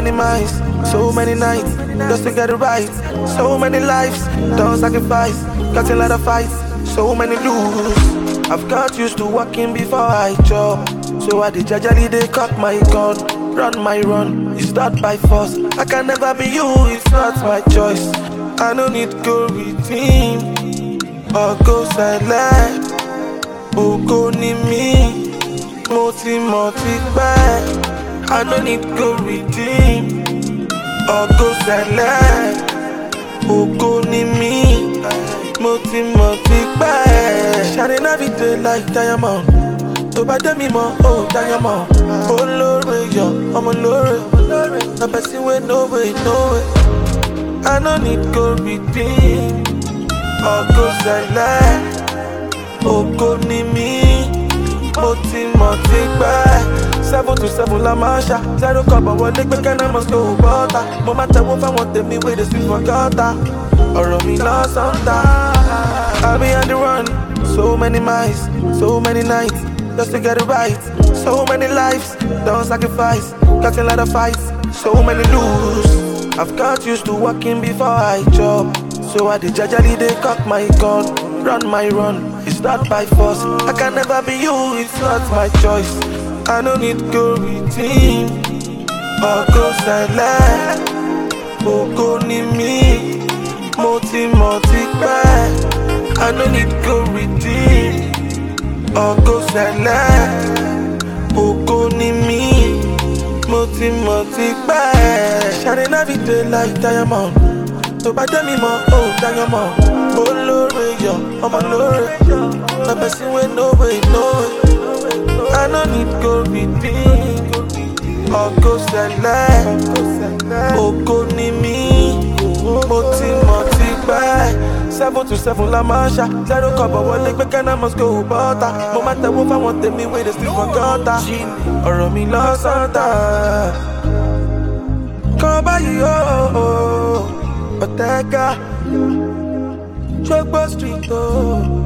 many miles, so many nights, just to get it right. So many lives, don't sacrifice, got a lot of fights, so many lose. I've got used to walking before I jump, so I did jajali, they cock my gun. Run my run, it's not by force. I can never be you, it's not my choice. I don't need go redeem or go silent. Oko ni mi, multi back. I don't need go redeem or go silent. Oko ni mi, multi back. Shining every day like diamond. To buy them more, oh diamond. Oh Lord, yo, I'm a Lord. The person with no way, no way. I don't need go redeem or go silent. Oko ni mi, multi back. 7 to 7 la marcha. 0 cover, one leg, but can I must go butter. No matter what I want, me with the sleep for gutter. Or me lost on that. I'll be on the run, so many miles, so many nights, just to get it right. So many lives, don't sacrifice, got a lot of fights, so many lose. I've got used to walking before I jump, so I did jajali, they cock my gun. Run my run, it's not by force. I can never be you, it's not my choice. I don't need go redeem or go silent. Oko ni mi, multi back. I don't need go redeem or go silent. Oko ni mi, multi back. Shining every day like diamond. To buy them more, oh diamond. Oh Lord, yo, I'm a Lord. The person with no way, no way. I don't need go redeem or go silent. Oko ni mi, multi back. 7 to 7 la marcha. 0 cover, one leg, but can I must go butter. No matter what I want, me with the sleep for gutter. Or me lost on that. Come by you, Bottega, Drugbar Street, oh.